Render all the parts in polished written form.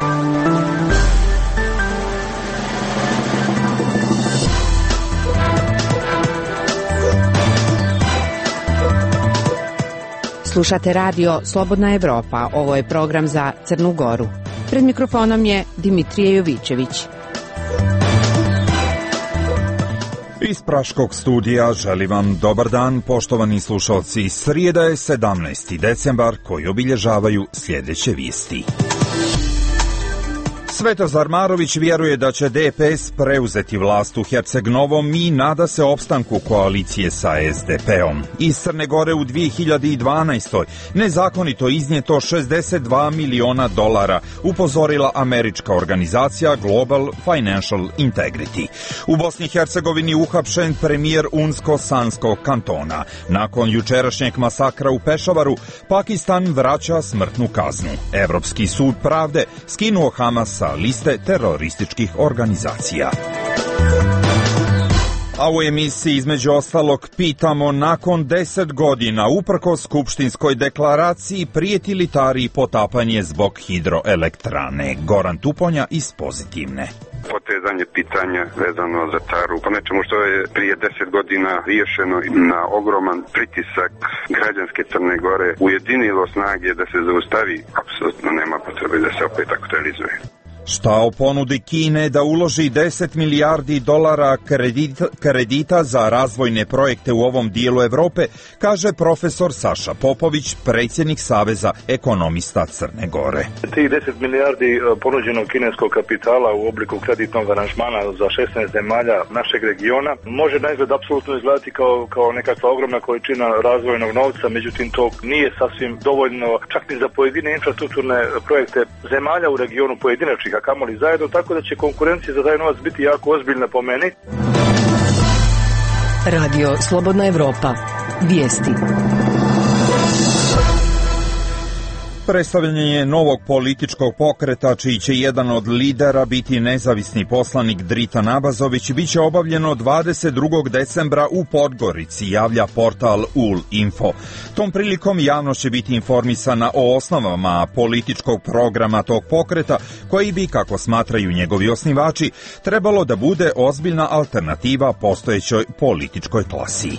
Slušate radio Slobodna Evropa. Ovo je program za Crnu Goru. Pred mikrofonom je Dimitrije Jovićević. Iz Praškog studija želim vam dobar dan, poštovani slušalci. Srijeda je 17. decembar koji obilježavaju sljedeće vijesti. Svetozar Marović vjeruje da će DPS preuzeti vlast u Herceg-Novom i nada se opstanku koalicije sa SDP-om. Iz Crne Gore u 2012. nezakonito iznijeto $62 miliona, upozorila američka organizacija Global Financial Integrity. U Bosni i Hercegovini uhapšen premijer Unsko-Sanskog kantona. Nakon jučerašnjeg masakra u Pešavaru, Pakistan vraća smrtnu kaznu. Evropski sud pravde skinuo Hamas sa liste terorističkih organizacija. A u emisiji između ostalog pitamo, nakon 10 godina uprkos skupštinskoj deklaraciji prijeti li Tari potapanje zbog hidroelektrane. Goran Tuponja iz Pozitivne. Potezanje pitanja vezano za Taru po nečemu što je prije 10 godina riješeno na ogroman pritisak građanske Crne Gore ujedinilo snage da se zaustavi, apsolutno nema potrebe da se opet aktualizuje. Šta o ponudi Kine da uloži $10 milijardi kredita za razvojne projekte u ovom dijelu Evrope, kaže profesor Saša Popović, predsjednik Saveza ekonomista Crne Gore. Tih 10 milijardi ponuđenog kineskog kapitala u obliku kreditnog aranžmana za 16 zemalja našeg regiona može na izgled apsolutno izgledati kao nekakva ogromna količina razvojnog novca, međutim to nije sasvim dovoljno čak ni za pojedine infrastrukturne projekte zemalja u regionu pojedinačnih, a kamoli zajedno, tako da će konkurencija za taj novac biti jako ozbiljna po meni. Radio Slobodna Evropa. Vijesti. Predstavljanje novog političkog pokreta, čiji će jedan od lidera biti nezavisni poslanik Dritan Abazović, bit će obavljeno 22. decembra u Podgorici, javlja portal UL.info. Tom prilikom javnost će biti informisana o osnovama političkog programa tog pokreta, koji bi, kako smatraju njegovi osnivači, trebalo da bude ozbiljna alternativa postojećoj političkoj klasi.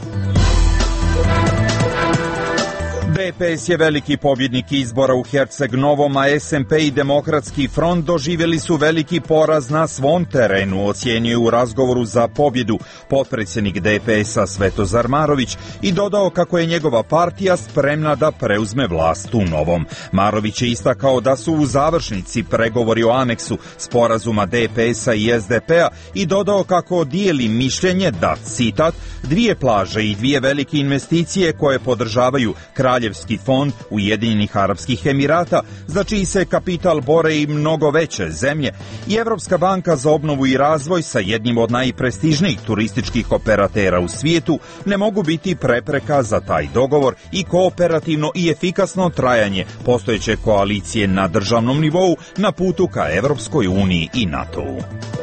DPS je veliki pobjednik izbora u Herceg-Novom, a SMP i Demokratski front doživjeli su veliki poraz na svom terenu, ocijenio u razgovoru za pobjedu potpredsjednik DPS-a Svetozar Marović i dodao kako je njegova partija spremna da preuzme vlast u Novom. Marović je istakao da su u završnici pregovori o aneksu sporazuma DPS-a i SDP-a i dodao kako dijeli mišljenje da, citat, dvije plaže i dvije velike investicije koje podržavaju Kraljevski fond Ujedinjenih Arapskih Emirata, za čiji se kapital bore i mnogo veće zemlje, i Evropska banka za obnovu i razvoj sa jednim od najprestižnijih turističkih operatera u svijetu, ne mogu biti prepreka za taj dogovor i kooperativno i efikasno trajanje postojeće koalicije na državnom nivou na putu ka Evropskoj uniji i NATO-u.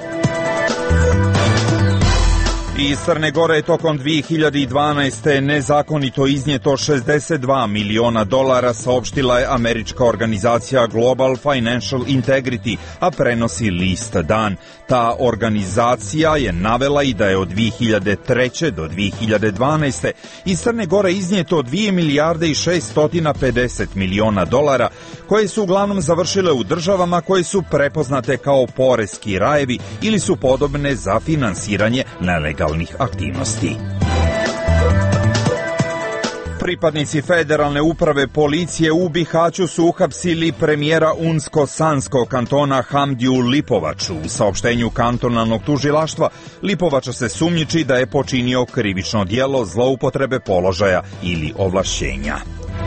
Iz Crne Gore je tokom 2012. nezakonito iznijeto $62 miliona, saopštila je američka organizacija Global Financial Integrity, a prenosi list Dan. Ta organizacija je navela i da je od 2003. do 2012. iz Crne Gore iznijeto $2 milijarde i $650 miliona, koje su uglavnom završile u državama koje su prepoznate kao poreski rajevi ili su podobne za finansiranje nelegalnih aktivnosti. Pripadnici federalne uprave policije u Bihaću su uhapsili premijera Unsko-Sanskog kantona Hamdiju Lipovaču. U saopštenju kantonalnog tužilaštva Lipovača se sumnjiči da je počinio krivično djelo zloupotrebe položaja ili ovlašćenja.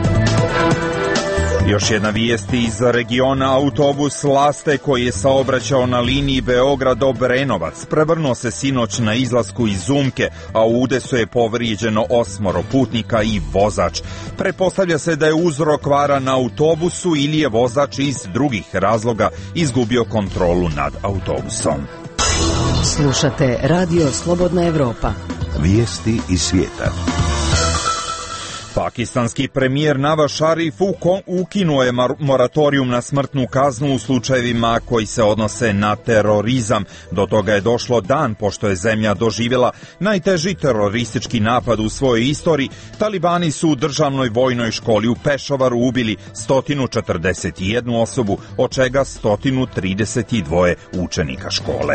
Još jedna vijest iz regiona. Autobus Laste koji je saobraćao na liniji Beograd-Obrenovac prevrnuo se sinoć na izlasku iz Umke, a u udesu je povrijeđeno 8 putnika i vozač. Pretpostavlja se da je uzrok kvara na autobusu ili je vozač iz drugih razloga izgubio kontrolu nad autobusom. Slušate Radio Slobodna Evropa. Vijesti iz svijeta. Pakistanski premijer Nawaz Sharif ukinuo je moratorijum na smrtnu kaznu u slučajevima koji se odnose na terorizam. Do toga je došlo dan pošto je zemlja doživjela najteži teroristički napad u svojoj istoriji. Talibani su u državnoj vojnoj školi u Pešovaru ubili 141 osobu, od čega 132 učenika škole.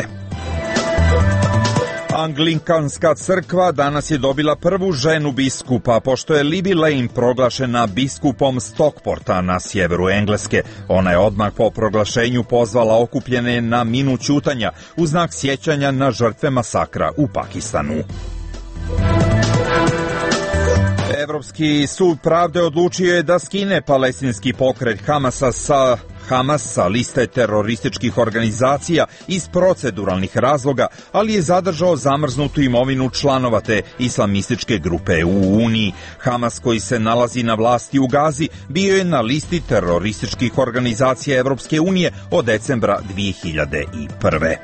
Anglikanska crkva danas je dobila prvu ženu biskupa, pošto je Libby Lane proglašena biskupom Stockporta na sjeveru Engleske. Ona je odmah po proglašenju pozvala okupljene na minut ćutanja u znak sjećanja na žrtve masakra u Pakistanu. Evropski sud pravde odlučio je da skine palestinski pokret Hamas sa liste terorističkih organizacija iz proceduralnih razloga, ali je zadržao zamrznutu imovinu članova te islamističke grupe u Uniji. Hamas, koji se nalazi na vlasti u Gazi, bio je na listi terorističkih organizacija Evropske unije od decembra 2001.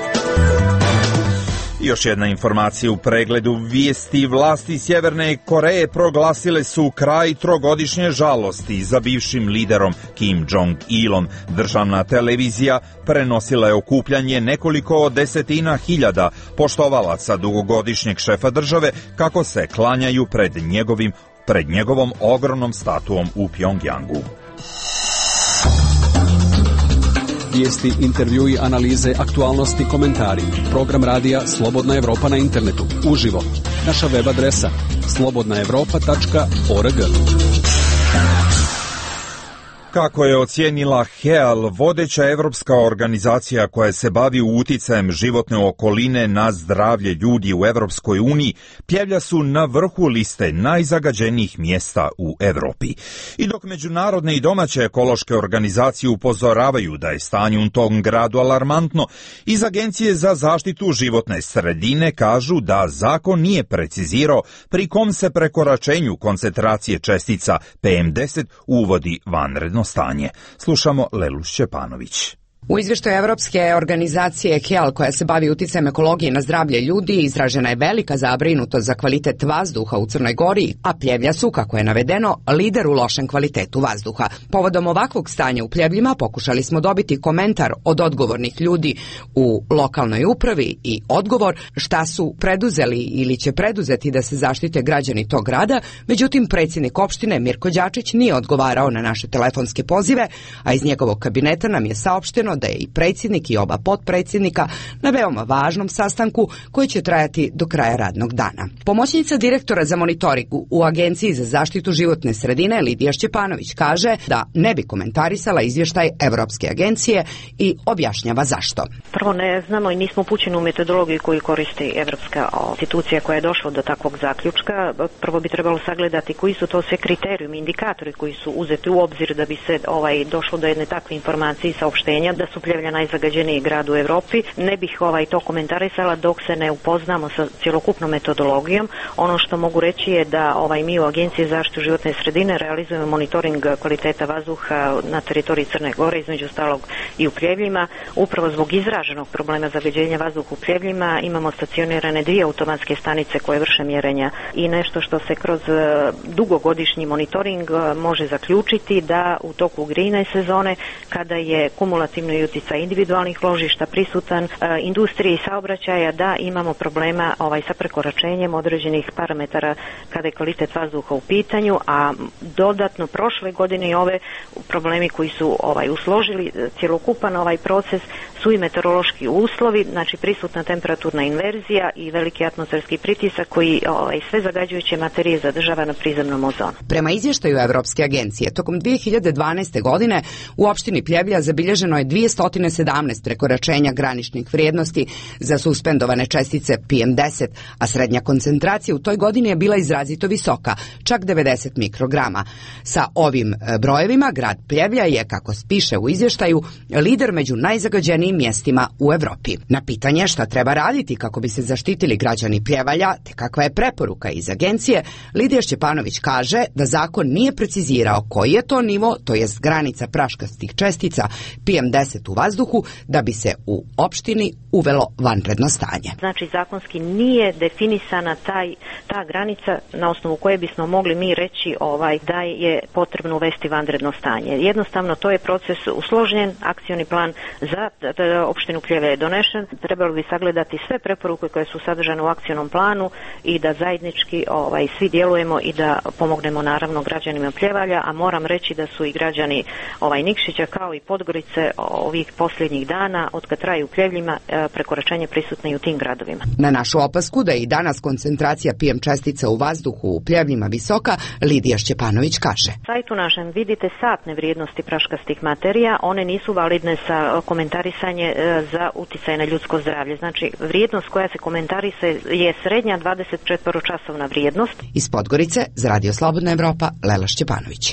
Još jedna informacija u pregledu vijesti. Vlasti Sjeverne Koreje proglasile su kraj trogodišnje žalosti za bivšim liderom Kim Jong-ilom. Državna televizija prenosila je okupljanje nekoliko desetina hiljada poštovalaca dugogodišnjeg šefa države kako se klanjaju pred njegovom ogromnom statuom u Pjongjangu. Vijesti, intervjui, analize, aktualnosti, komentari. Program radija Slobodna Evropa na internetu. Uživo. Naša web adresa slobodnaevropa.org. Kako je ocijenila HEAL, vodeća evropska organizacija koja se bavi uticajem životne okoline na zdravlje ljudi u Evropskoj uniji, Pljevlja su na vrhu liste najzagađenijih mjesta u Europi. I dok međunarodne i domaće ekološke organizacije upozoravaju da je stanje u tom gradu alarmantno, iz Agencije za zaštitu životne sredine kažu da zakon nije precizirao pri kom se prekoračenju koncentracije čestica PM10 uvodi vanredno stanje. Slušamo Lelu Šćepanović. U izvještaju Evropske organizacije HEAL, koja se bavi uticajem ekologije na zdravlje ljudi, izražena je velika zabrinutost za kvalitet vazduha u Crnoj Gori, a Pljevlja su, kako je navedeno, lider u lošem kvalitetu vazduha. Povodom ovakvog stanja u Pljevljima pokušali smo dobiti komentar od odgovornih ljudi u lokalnoj upravi i odgovor šta su preduzeli ili će preduzeti da se zaštite građani tog grada, međutim predsjednik opštine Mirko Đačić nije odgovarao na naše telefonske pozive, a iz njegovog kabineta nam je saopšteno da je i predsjednik i oba potpredsjednika na veoma važnom sastanku koji će trajati do kraja radnog dana. Pomoćnica direktora za monitoring u Agenciji za zaštitu životne sredine Lidija Šćepanović kaže da ne bi komentarisala izvještaj Evropske agencije i objašnjava zašto. Prvo, ne znamo i nismo upućeni u metodologiju koju koristi Evropska institucija koja je došla do takvog zaključka. Prvo bi trebalo sagledati koji su to sve kriterijumi, indikatori koji su uzeti u obzir da bi se došlo do jedne takve informacije i saopštenja da su Pljevlja najzagađeniji grad u Europi. Ne bih to komentarisala dok se ne upoznamo sa cjelokupnom metodologijom. Ono što mogu reći je da mi u Agenciji za zaštitu životne sredine realizujemo monitoring kvaliteta vazduha na teritoriji Crne Gore, između ostalog i u Pljevljima. Upravo zbog izraženog problema zagađenja vazduha u Pljevljima imamo stacionirane 2 automatske stanice koje vrše mjerenja i nešto što se kroz dugogodišnji monitoring može zaključiti da u toku grijne sezone, kada je kumulativno i utjecaj individualnih ložišta prisutan, industrije i saobraćaja, da imamo problema sa prekoračenjem određenih parametara kada je kvalitet vazduha u pitanju, a dodatno prošle godine i ove problemi koji su usložili cjelokupan proces su i meteorološki uslovi, znači prisutna temperaturna inverzija i veliki atmosferski pritisak koji sve zagađujuće materije zadržava na prizemnom ozonu. Prema izvještaju Evropske agencije, tokom 2012. godine u opštini Pljevlja zabilježeno je 217 prekoračenja graničnih vrijednosti za suspendovane čestice PM10, a srednja koncentracija u toj godini je bila izrazito visoka, čak 90 mikrograma. Sa ovim brojevima grad Pljevlja je, kako piše u izvještaju, lider među najzagađenijim mjestima u Europi. Na pitanje šta treba raditi kako bi se zaštitili građani Pljevalja, te kakva je preporuka iz agencije, Lidija Šćepanović kaže da zakon nije precizirao koji je to nivo, to jest granica praškastih čestica PM10 10 u vazduhu da bi se u opštini uvelo vanredno stanje. Znači, zakonski nije definisana ta granica na osnovu koje bismo mogli mi reći da je potrebno uvesti vanredno stanje. Jednostavno, to je proces usložnjen, akcioni plan za opštinu Pljeve je donešen, trebalo bi sagledati sve preporuke koje su sadržane u akcionom planu i da zajednički svi djelujemo i da pomognemo naravno građanima Pljevalja, a moram reći da su i građani Nikšića kao i Podgorice ovih posljednjih dana, od kad traju Pljevljima, prekoračenje prisutne i u tim gradovima. Na našu opasku da je i danas koncentracija PM čestica u vazduhu u Pljevljima visoka, Lidija Šćepanović kaže. Na sajtu našem vidite satne vrijednosti praškastih materija, one nisu validne sa komentarisanje za uticaj na ljudsko zdravlje. Znači, vrijednost koja se komentarise je srednja 24-časovna vrijednost. Iz Podgorice, za Radio Slobodna Evropa, Lela Šćepanović.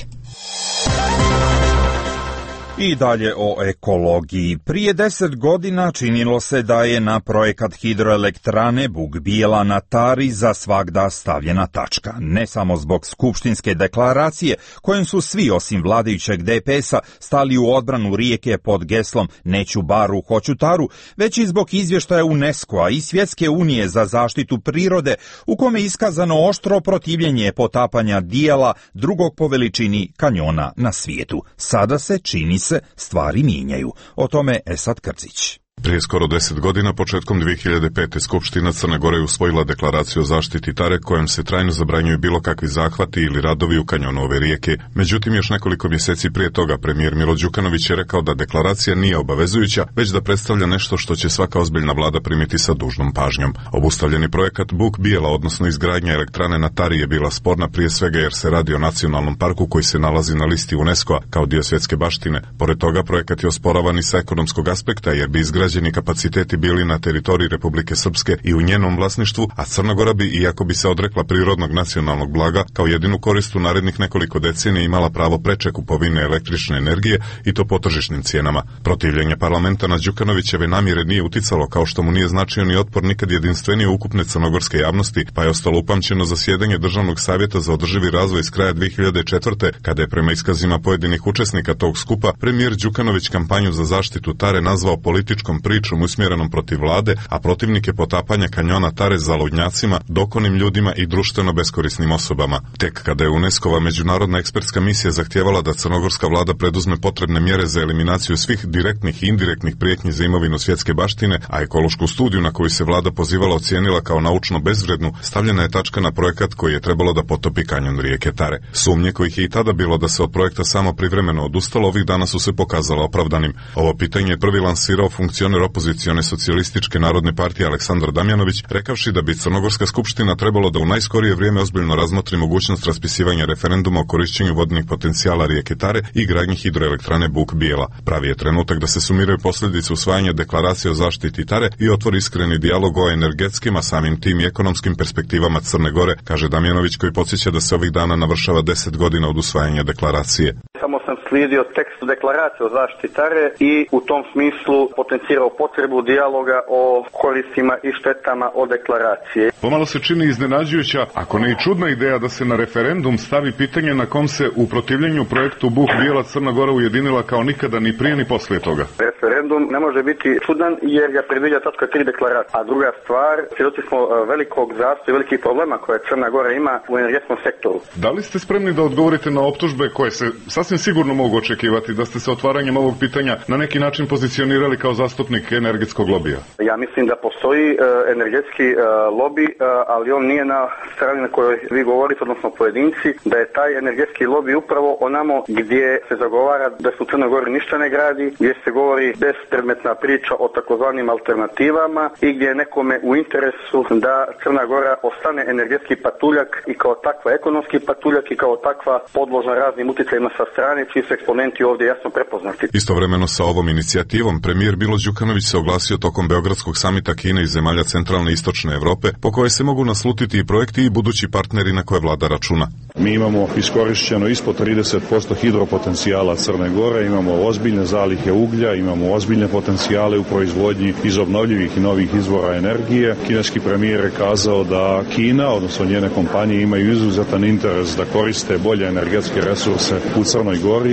I dalje o ekologiji. Prije 10 godina činilo se da je na projekat hidroelektrane Buk Bijela na Tari za svagda stavljena tačka. Ne samo zbog skupštinske deklaracije, kojim su svi osim vladajućeg DPS-a stali u odbranu rijeke pod geslom neću baru, hoću taru, već i zbog izvještaja UNESCO-a i Svjetske unije za zaštitu prirode, u kome je iskazano oštro protivljenje potapanja dijela drugog po veličini kanjona na svijetu. Sada se čini stvari mijenjaju. O tome Esad Krzić. Prije skoro 10 godina, početkom 2005. Skupština Crne Gore je usvojila deklaraciju o zaštiti Tare kojom se trajno zabranjuju bilo kakvi zahvati ili radovi u kanjonu ove rijeke. Međutim, još nekoliko mjeseci prije toga premijer Milo Đukanović je rekao da deklaracija nije obavezujuća, već da predstavlja nešto što će svaka ozbiljna vlada primiti sa dužnom pažnjom. Obustavljeni projekat Buk Bijela, odnosno izgradnja elektrane na Tari, je bila sporna prije svega jer se radi o nacionalnom parku koji se nalazi na listi UNESCO-a kao dio svjetske baštine. Pored toga, projekat je osporavan i sa ekonomskog aspekta jer bi izgrađeni kapaciteti bili na teritoriji Republike Srpske i u njenom vlasništvu, a Crna Gora bi, iako bi se odrekla prirodnog nacionalnog blaga, kao jedinu korist u narednih nekoliko decenija imala pravo preče kupovine električne energije i to po tržišnim cijenama. Protivljenje parlamenta na Đukanovićeve namjere nije uticalo, kao što mu nije značio ni otpor nikad jedinstvenije ukupne crnogorske javnosti, pa je ostalo upamćeno zasjedanje Državnog savjeta za održivi razvoj iz kraja 2004. kada je prema iskazima pojedinih učesnika tog skupa premijer Đukanović kampanju za zaštitu Tare nazvao političkom pričom usmjerenom protiv vlade, a protivnike potapanja kanjona Tare zaludnjacima, dokonim ljudima i društveno beskorisnim osobama. Tek kada je UNESCO-va međunarodna ekspertska misija zahtijevala da crnogorska vlada preduzme potrebne mjere za eliminaciju svih direktnih i indirektnih prijetnji za imovinu svjetske baštine, a ekološku studiju na koju se vlada pozivala ocijenila kao naučno bezvrednu, stavljena je tačka na projekat koji je trebalo da potopi kanjon rijeke Tare. Sumnje kojih je i tada bilo da se od projekta samo privremeno odustalo, ovih dana su se pokazala opravdanim. Ovo pitanje je prvi lansirao funkcioner opozicione socijalističke narodne partije Aleksandar Damjanović, rekavši da bi Crnogorska skupština trebalo da u najskorije vrijeme ozbiljno razmotri mogućnost raspisivanja referenduma o korišćenju vodnih potencijala rijeke Tare i gradnji hidroelektrane Buk Bijela. Pravi je trenutak da se sumiraju posljedice usvajanja deklaracije o zaštiti Tare i otvori iskreni dijalog o energetskim, a samim tim i ekonomskim perspektivama Crne Gore, kaže Damjanović, koji podsjeća da se ovih dana navršava 10 godina od usvajanja deklaracije. Samo sam slijedio tekst deklaracije o zaštiti Tare i u tom smislu potencirao potrebu dijaloga o koristima i štetama o deklaracije. Pomalo se čini iznenađujuća, ako ne i čudna ideja da se na referendum stavi pitanje na kom se u protivljenju projektu Buk Bijela Crna Gora ujedinila kao nikada ni prije ni poslije toga. Referendum ne može biti čudan jer ga predviđa tačka 3 deklaracije. A druga stvar, svjedoci smo velikog zastoja i velikih problema koje Crna Gora ima u energetskom sektoru. Da li ste spremni da odgovorite na optužbe koje se sasvim sigurno mogu očekivati da ste se otvaranjem ovog pitanja na neki način pozicionirali kao zastupnik energetskog lobija? Ja mislim da postoji energetski lobby, ali on nije na strani na kojoj vi govorite, odnosno pojedinci, da je taj energetski lobby upravo onamo gdje se zagovara da se u Crnoj Gori ništa ne gradi, gdje se govori bespredmetna priča o takozvanim alternativama i gdje je nekome u interesu da Crna Gora ostane energetski patuljak i kao takva ekonomski patuljak i kao takva podložna raznim utjecajima sa strane, čiji su eksponenti ovdje jasno prepoznati. Istovremeno sa ovom inicijativom premijer Milo Đukanović se oglasio tokom Beogradskog samita Kine i zemalja centralne i istočne Europe, po koje se mogu naslutiti i projekti i budući partneri na koje vlada računa. Mi imamo iskorišćeno ispod 30% hidropotencijala Crne Gore, imamo ozbiljne zalihe uglja, imamo ozbiljne potencijale u proizvodnji iz obnovljivih i novih izvora energije. Kineski premijer je kazao da Kina, odnosno njene kompanije, imaju izuzetan interes da koriste bolje energetske resurse u Crnoj Gori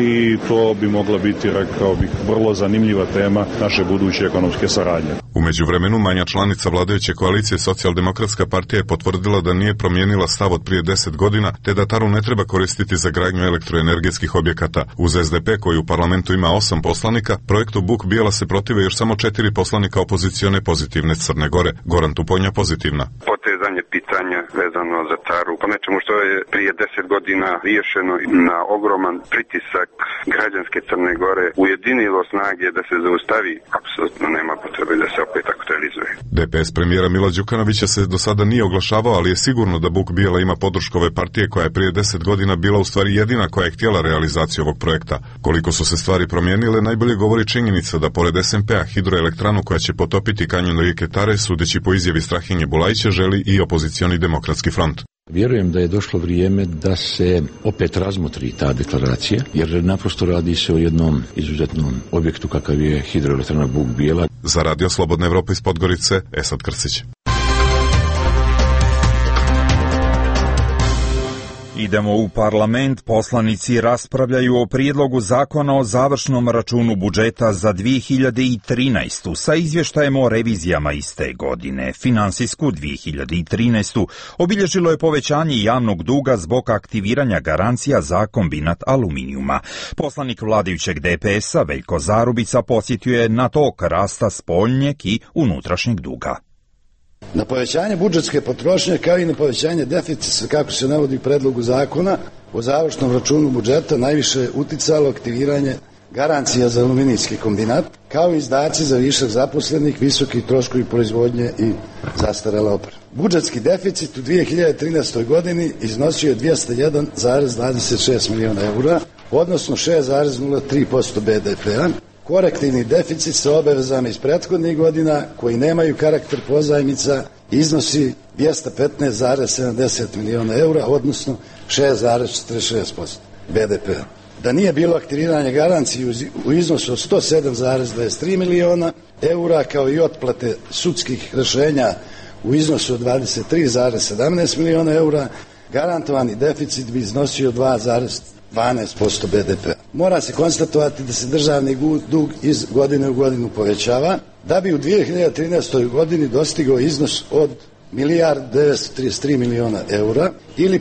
i to bi mogla biti, rekao bih, vrlo zanimljiva tema naše buduće ekonomske saradnje. U međuvremenu manja članica vladajuće koalicije Socijaldemokratska partija je potvrdila da nije promijenila stav od prije 10 godina, te da taru ne treba koristiti za gradnju elektroenergetskih objekata. Uz SDP koji u parlamentu ima 8 poslanika, projektu Buk Bijela se protive još samo 4 poslanika opozicione Pozitivne Crne Gore. Goran Tuponja, Pozitivna. Potezanje pitanja vezano za taru, po nečemu što je prije 10 godina riješeno na ogroman pritisak građanske Crne Gore, ujedinilo snage da se zaustavi, apsolutno nema potrebe da se opet aktualizuje. DPS premijera Mila Đukanovića se do sada nije oglašavao, ali je sigurno da Buk Bijela ima podršku ove partije koja je prije 10 godina bila u stvari jedina koja je htjela realizaciju ovog projekta. Koliko su se stvari promijenile, najbolje govori činjenica da pored SMP-a hidroelektranu koja će potopiti kanjon rijeke Tare, sudeći po izjavi Strahinje Bulajića, želi i opozicioni Demokratski front. Vjerujem da je došlo vrijeme da se opet razmotri ta deklaracija, jer naprosto radi se o jednom izuzetnom objektu kakav je hidroelektrana Buk Bijela. Za Radio Slobodna Evropa iz Podgorice, Esad Krsić. Idemo u parlament. Poslanici raspravljaju o prijedlogu zakona o završnom računu budžeta za 2013. sa izvještajem o revizijama iste godine. Finansijsku 2013. obilježilo je povećanje javnog duga zbog aktiviranja garancija za kombinat aluminijuma. Poslanik vladajućeg DPS-a Veljko Zarubica podsjetio je na tok rasta spoljnjeg i unutrašnjeg duga. Na povećanje budžetske potrošnje kao i na povećanje deficita, kako se navodi u predlogu zakona o završnom računu budžeta, najviše je uticalo aktiviranje garancija za aluminijski kombinat, kao i izdaci za višak zaposlenih, visoki troškovi proizvodnje i zastarela oprema. Budžetski deficit u 2013. godini iznosio je 201,26 miliona eura, odnosno 6,03% BDP-a. Korektivni deficit sa obavezama iz prethodnih godina koji nemaju karakter pozajmica iznosi 215,70 miliona eura, odnosno 6,46% BDP-a. Da nije bilo aktiviranja garancije u iznosu od 107,23 miliona eura, kao i otplate sudskih rješenja u iznosu od 23,17 miliona eura, garantovani deficit bi iznosio 2,12% BDP-a. Mora se konstatovati da se državni dug iz godine u godinu povećava, da bi u 2013. godini dostigao iznos od 1.933 miliona eura ili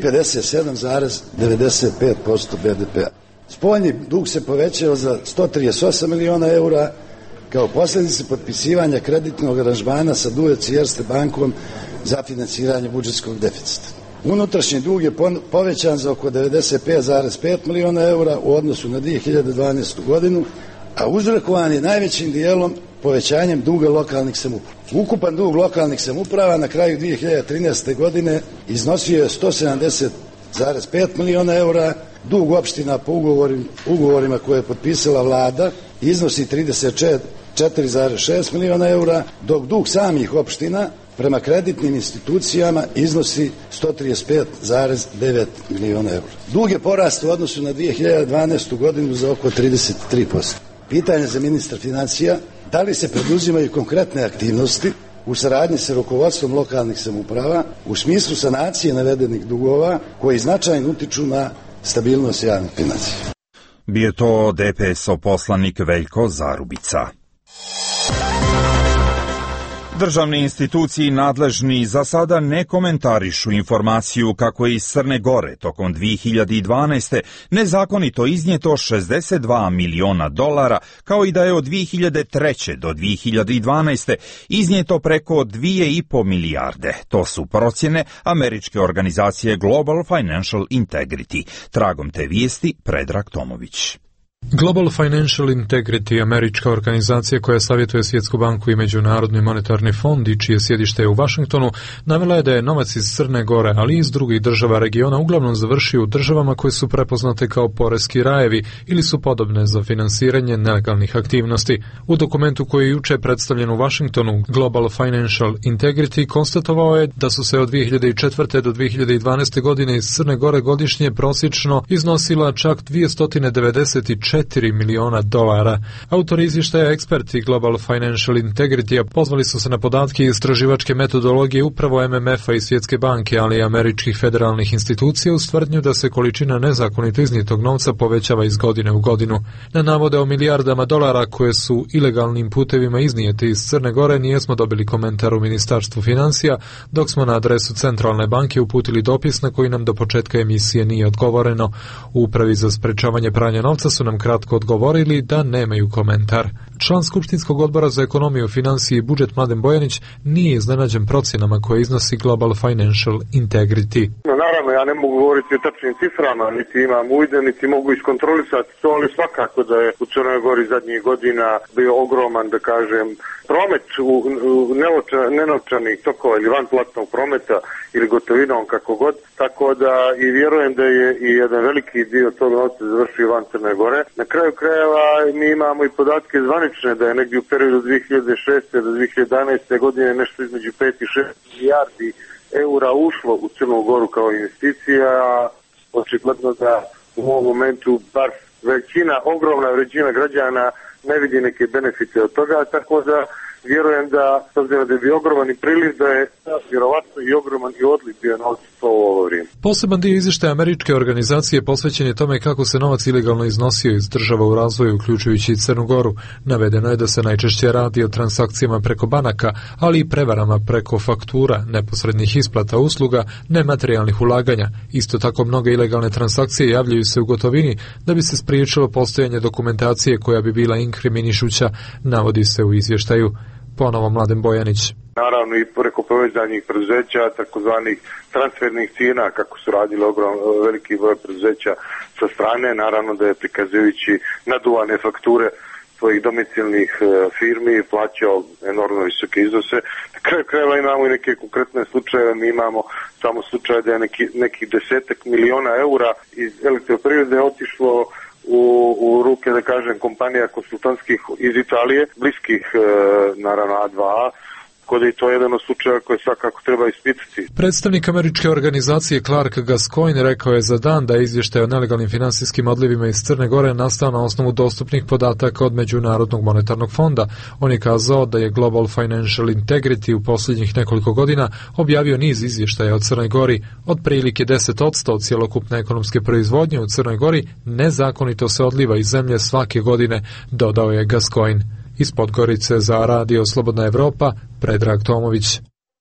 57,95% BDP-a. Spoljni dug se povećao za 138 miliona eura kao posljedice potpisivanja kreditnog aranžmana sa Dujec i Erste bankom za financiranje budžetskog deficita. Unutrašnji dug je povećan za oko 95,5 miliona eura u odnosu na 2012. godinu, a uzrokovan je najvećim dijelom povećanjem duga lokalnih samouprava. Ukupan dug lokalnih samouprava na kraju 2013. godine iznosio je 170,5 miliona eura, dug opština po ugovorima koje je potpisala vlada iznosi 34,6 miliona eura, dok dug samih opština prema kreditnim institucijama iznosi 135,9 miliona eura. Dug je porastao u odnosu na 2012. godinu za oko 33%. Pitanje za ministra financija: da li se preduzimaju konkretne aktivnosti u saradnji sa rukovodstvom lokalnih samouprava u smislu sanacije navedenih dugova koji značajno utiču na stabilnost javnih financija? Bio to DPS-ov poslanik Veljko Zarubica. Državne institucije nadležni za sada ne komentarišu informaciju kako je iz Crne Gore tokom 2012. nezakonito iznijeto $62 miliona, kao i da je od 2003. do 2012. iznijeto preko 2,5 milijarde. To su procjene američke organizacije Global Financial Integrity. Tragom te vijesti Predrag Tomović. Global Financial Integrity, američka organizacija koja savjetuje Svjetsku banku i Međunarodni monetarni fond i čije sjedište je u Washingtonu, navela je da je novac iz Crne Gore, ali i iz drugih država regiona uglavnom završio u državama koje su prepoznate kao poreski rajevi ili su podobne za finansiranje nelegalnih aktivnosti. U dokumentu koji je juče predstavljen u Washingtonu, Global Financial Integrity konstatovao je da su se od 2004. do 2012. godine iz Crne Gore godišnje prosječno iznosila čak 294 $4 miliona. Autori izvještaja, eksperti Global Financial Integrity pozvali su se na podatke istraživačke metodologije upravo MMF-a i Svjetske banke, ali i američkih federalnih institucija uz tvrdnju da se količina nezakonito iznijetog novca povećava iz godine u godinu. Na navode o milijardama dolara koje su ilegalnim putevima iznijete iz Crne Gore nijesmo dobili komentar u Ministarstvu financija, dok smo na adresu Centralne banke uputili dopis na koji nam do početka emisije nije odgovoreno. U Upravi za sprečavanje pranja novca su nam kratko odgovorili da nemaju komentar. Član Skupštinskog odbora za ekonomiju, financije i budžet Mladen Bojanić nije iznenađen procjenama koje iznosi Global Financial Integrity. Naravno, ja ne mogu govoriti o tačnim ciframa, niti imam ujde, niti mogu iskontrolisati to, ali svakako da je u Crnoj Gori zadnjih godina bio ogroman, da kažem, promet u nenovčanih tokova ili vanplatnog prometa ili gotovinom, kako god, tako da i vjerujem da je i jedan veliki dio tog novca završio van Crne Gore. Na kraju krajeva mi imamo i podatke zvanične da je negdje u periodu 2006. do 2011. godine nešto između 5 i 6 milijardi eura ušlo u Crnu Goru kao investicija, a očigledno da u ovom momentu bar ogromna većina građana ne vidi neke benefite od toga, tako da vjerujem da, s obzirom da je bio ogroman i priliv, da je vjerovatno i ogroman i odliv bio novca u ovo vrijeme. Poseban dio izvještaja američke organizacije posvećen je tome kako se novac ilegalno iznosio iz država u razvoju, uključujući i Crnu Goru. Navedeno je da se najčešće radi o transakcijama preko banaka, ali i prevarama preko faktura, neposrednih isplata usluga, nematerijalnih ulaganja. Isto tako mnoge ilegalne transakcije javljaju se u gotovini da bi se spriječilo postojanje dokumentacije koja bi bila inkriminišuća, navodi se u izvještaju. Ponovo Mladen Bojanić. Naravno i preko povezanih preduzeća, takozvanih transfernih cijena, kako su radili veliki broj preduzeća sa strane, naravno da je prikazujući naduvane fakture svojih domicilnih firmi plaćao enormno visoke iznose. Na kraju krajeva imamo i neke konkretne slučajeve, mi imamo samo slučaj da je nekih 10 miliona eura iz elektroprivrede otišlo u ruke, da kažem, kompanija konsultantskih iz Italije, bliskih naravno A2A, kod je to jedan od slučaja koje svakako treba ispitati. Predstavnik američke organizacije Clark Gascoigne rekao je za Dan da je izvještaj o nelegalnim finansijskim odlivima iz Crne Gore nastao na osnovu dostupnih podataka od Međunarodnog monetarnog fonda. On je kazao da je Global Financial Integrity u posljednjih nekoliko godina objavio niz izvještaja o Crnoj Gori. Otprilike 10% od cjelokupne ekonomske proizvodnje u Crnoj Gori nezakonito se odliva iz zemlje svake godine, dodao je Gascoigne. Iz Podgorice za Radio Slobodna Evropa, Predrag Tomović.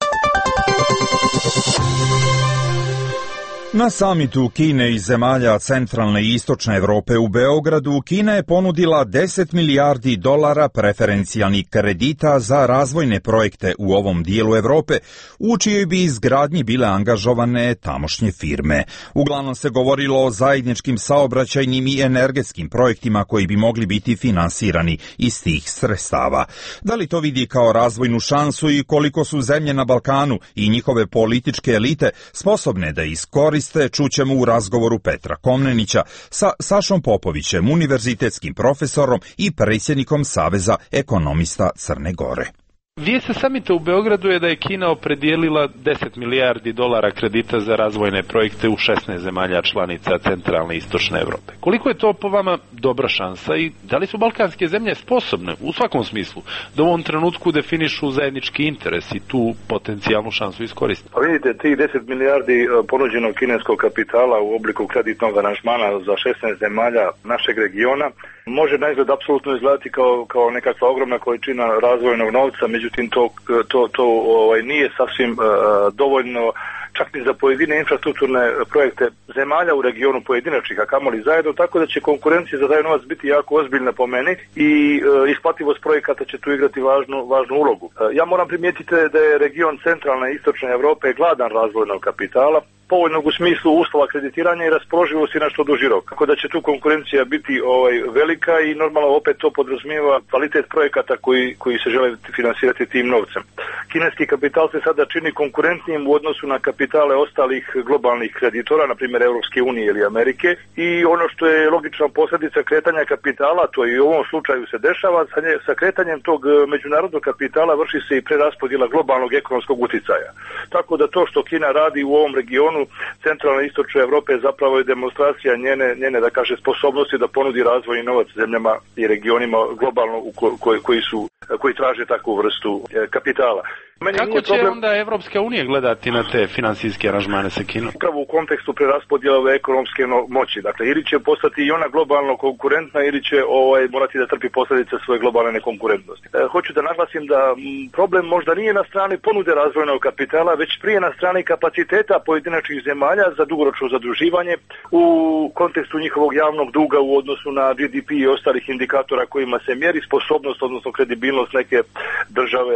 Na samitu Kine i zemalja centralne i istočne Evrope u Beogradu, Kina je ponudila $10 milijardi preferencijalnih kredita za razvojne projekte u ovom dijelu Evrope, u čijoj bi izgradnji bile angažovane tamošnje firme. Uglavnom se govorilo o zajedničkim saobraćajnim i energetskim projektima koji bi mogli biti finansirani iz tih sredstava. Da li to vidi kao razvojnu šansu i koliko su zemlje na Balkanu i njihove političke elite sposobne da iskoriste, čućemo u razgovoru Petra Komnenića sa Sašom Popovićem, univerzitetskim profesorom i predsjednikom Saveza ekonomista Crne Gore. Vijest sa samita u Beogradu je da je Kina opredijelila $10 milijardi kredita za razvojne projekte u 16 zemalja članica centralne i istočne Evrope. Koliko je to po vama dobra šansa i da li su balkanske zemlje sposobne u svakom smislu da u ovom trenutku definišu zajednički interes i tu potencijalnu šansu iskoristiti? Pa vidite, tih 10 milijardi ponuđenog kineskog kapitala u obliku kreditnog aranžmana za 16 zemalja našeg regiona može naizgled apsolutno izgledati kao nekakva ogromna količina razvojnog novca, međutim to nije sasvim dovoljno čak i za pojedine infrastrukturne projekte zemalja u regionu pojedinačnih, a kamoli zajedno, tako da će konkurencija za taj novac biti jako ozbiljna po meni i isplativost projekata će tu igrati važnu ulogu. Ja moram primijetiti da je region centralne i istočne Evrope gladan razvojnog kapitala, povoljnog u smislu uslova kreditiranja i raspoloživosti na što duži rok. Tako da će tu konkurencija biti velika i normalno opet to podrazumijeva kvalitet projekata koji se žele finansirati tim novcem. Kineski kapital se sada čini konkurentnijim u odnosu na kapitale ostalih globalnih kreditora, na primjer Europske unije ili Amerike, i ono što je logična posljedica kretanja kapitala, to i u ovom slučaju se dešava, sa kretanjem tog međunarodnog kapitala vrši se i preraspodjela globalnog ekonomskog utjecaja. Tako da to što Kina radi u ovom regionu centralne i istočne Europe zapravo je demonstracija njene da kaže sposobnosti da ponudi razvojni novac zemljama i regionima globalno koji traže takvu vrstu kapitala. Kako će onda Evropska unija gledati na te finansijske aranžmane sa Kinom? Upravo u kontekstu preraspodjele ove ekonomske moći. Dakle, ili će postati i ona globalno konkurentna ili će morati da trpi posljedice svoje globalne nekonkurentnosti. Hoću da naglasim da problem možda nije na strani ponude razvojnog kapitala, već prije na strani kapaciteta pojedinačnih zemalja za dugoročno zaduživanje u kontekstu njihovog javnog duga u odnosu na GDP i ostalih indikatora kojima se mjeri sposobnost, odnosno kredibilnost neke države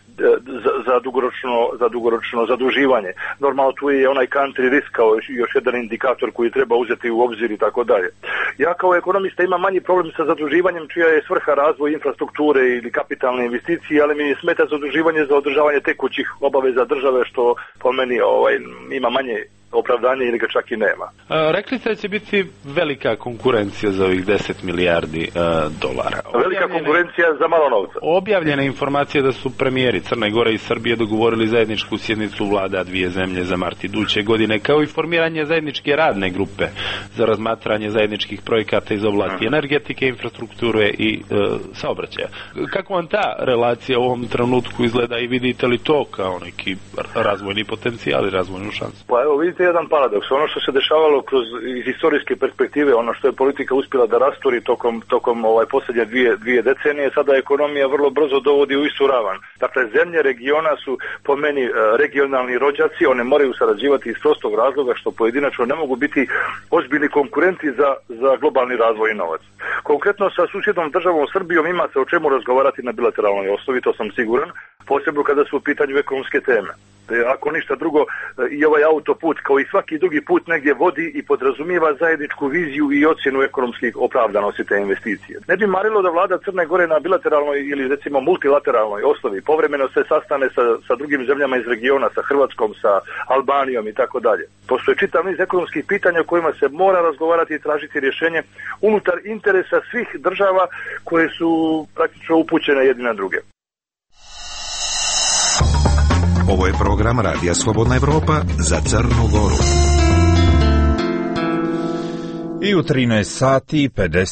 za dugoročno zaduživanje. Normalno tu je onaj country risk kao još jedan indikator koji treba uzeti u obzir i tako dalje. Ja kao ekonomista imam manji problem sa zaduživanjem čija je svrha razvoj infrastrukture ili kapitalne investicije, ali mi smeta zaduživanje za održavanje tekućih obaveza države što po meni ima manje opravdanje ili ga čak i nema. Rekli ste da će biti velika konkurencija za ovih 10 milijardi dolara. Velika konkurencija za malo novca. Objavljena informacija da su premijeri Crne Gore i Srbije dogovorili zajedničku sjednicu vlada dvije zemlje za mart iduće godine, kao i formiranje zajedničke radne grupe za razmatranje zajedničkih projekata iz oblasti energetike, infrastrukture i saobraćaja. Kako vam ta relacija u ovom trenutku izgleda i vidite li to kao neki razvojni potencijal i razvojnu šansu? Pa evo vidite jedan paradoks. Ono što se dešavalo kroz historijske perspektive, ono što je politika uspjela da rastori tokom posljednje dvije decenije, sada ekonomija vrlo brzo dovodi u istu ravan. Dakle, zemlje regiona su po meni regionalni rođaci, one moraju sarađivati iz prostog razloga što pojedinačno ne mogu biti ozbiljni konkurenti za globalni razvoj i novac. Konkretno sa susjednom državom Srbijom ima se o čemu razgovarati na bilateralnoj osnovi, to sam siguran, posebno kada su u pitanju ekonomske teme. Ako ništa drugo, i ovaj autoput kao i svaki drugi put negdje vodi i podrazumijeva zajedničku viziju i ocjenu ekonomskih opravdanosti te investicije. Ne bi marilo da vlada Crne Gore na bilateralnoj ili recimo multilateralnoj osnovi povremeno se sastane sa drugim zemljama iz regiona, sa Hrvatskom, sa Albanijom i tako dalje. Postoje čitav niz ekonomskih pitanja o kojima se mora razgovarati i tražiti rješenje unutar interesa svih država koje su praktično upućene jedni na druge. Ovo je program Radija Slobodna Evropa za Crnu Goru. I u 13 sati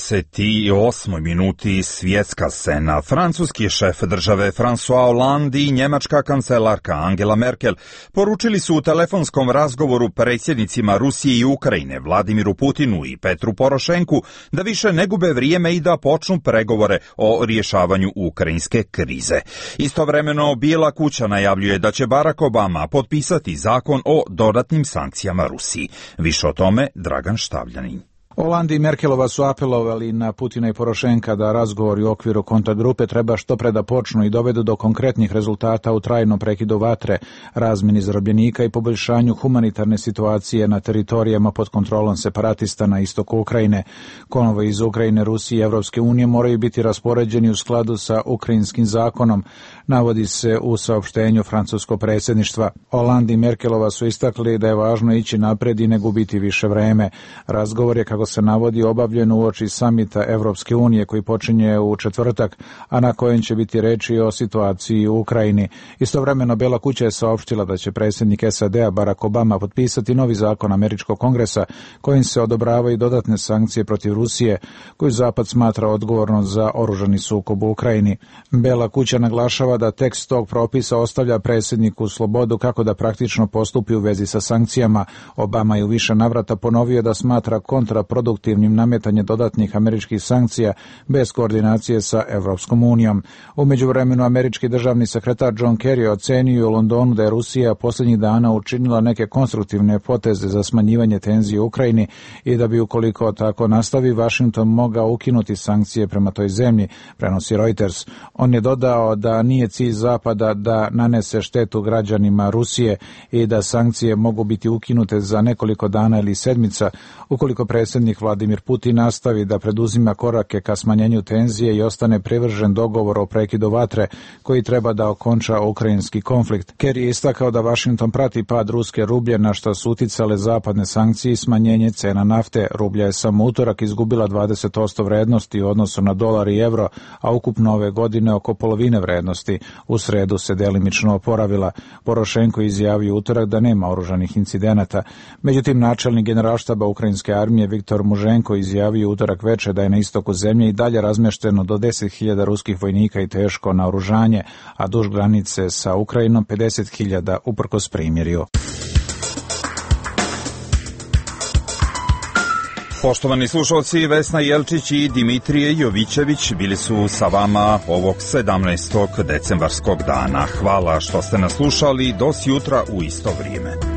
58 minuti svjetska scena. Francuski šef države François Hollande i njemačka kancelarka Angela Merkel poručili su u telefonskom razgovoru predsjednicima Rusije i Ukrajine Vladimiru Putinu i Petru Porošenku da više ne gube vrijeme i da počnu pregovore o rješavanju ukrajinske krize. Istovremeno Bijela kuća najavljuje da će Barack Obama potpisati zakon o dodatnim sankcijama Rusiji. Više o tome Dragan Štavljanin. Hollande i Merkelova su apelovali na Putina i Porošenka da razgovori u okviru kontragrupe treba što pre da počnu i dovedu do konkretnih rezultata u trajnom prekidu vatre, razmjeni zarobljenika i poboljšanju humanitarne situacije na teritorijama pod kontrolom separatista na istoku Ukrajine. Konvoji iz Ukrajine, Rusije i Evropske unije moraju biti raspoređeni u skladu sa ukrajinskim zakonom, navodi se u saopštenju francuskog predsjedništva. Hollande i Merkelova su istakli da je važno ići napred i ne gubiti više vreme. Razgovor je, kako se navodi, obavljen uoči samita Evropske unije koji počinje u četvrtak, a na kojem će biti reči o situaciji u Ukrajini. Istovremeno Bijela kuća je saopštila da će predsjednik SAD-a Barack Obama potpisati novi zakon američkog kongresa kojim se odobravaju dodatne sankcije protiv Rusije, koju Zapad smatra odgovornom za oružani sukob u Ukrajini. Bijela kuća naglašava da tekst tog propisa ostavlja predsjedniku slobodu kako da praktično postupi u vezi sa sankcijama. Obama je u više navrata ponovio da smatra kontraproduktivnim nametanje dodatnih američkih sankcija bez koordinacije sa Evropskom unijom. U međuvremenu američki državni sekretar John Kerry ocenio u Londonu da je Rusija posljednjih dana učinila neke konstruktivne poteze za smanjivanje tenzije u Ukrajini i da bi, ukoliko tako nastavi, Washington mogao ukinuti sankcije prema toj zemlji, prenosi Reuters. On je dodao da nije cilj Zapada da nanese štetu građanima Rusije i da sankcije mogu biti ukinute za nekoliko dana ili sedmica ukoliko predsjednik predsjednik Vladimir Putin nastavi da preduzima korake ka smanjenju tenzije i ostane privržen dogovor o prekidu vatre koji treba da okonča ukrajinski konflikt. Kerry je istakao da Vašington prati pad ruske rublje, na što su uticale zapadne sankcije i smanjenje cena nafte. Rublja je samo utorak izgubila 20% vrednosti u odnosu na dolar i evro, a ukupno ove godine oko polovine vrednosti. U sredu se delimično oporavila. Porošenko izjavio utorak da nema oružanih incidenata. Međutim, načelnik generalštaba ukrajinske armije Viktor Muženko izjavio utorak veče da je na istoku zemlje i dalje razmešteno do 10.000 ruskih vojnika i teško naoružanje, a duž granice sa Ukrajinom 50.000 uprkos primirju. Poštovani slušalci, Vesna Jelčić i Dimitrije Jovićević bili su sa vama ovog 17. decembarskog dana. Hvala što ste nas slušali, do sjutra u isto vrijeme.